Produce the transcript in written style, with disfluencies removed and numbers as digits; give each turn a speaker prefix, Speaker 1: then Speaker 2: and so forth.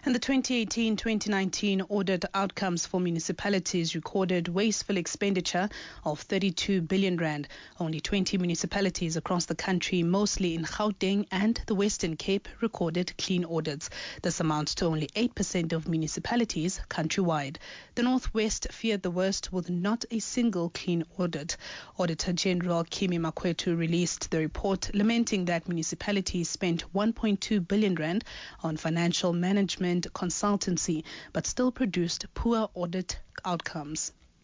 Speaker 1: And the 2018-2019 audit outcomes for municipalities recorded wasteful expenditure of 32 billion rand. Only 20 municipalities across the country, mostly in Gauteng and the Western Cape, recorded clean audits. This amounts to only 8% of municipalities countrywide. The Northwest feared the worst with not a single clean audit. Auditor General Kimi Makwetu released the report lamenting that municipalities spent 1.2 billion rand on financial management consultancy, but still produced poor audit outcomes.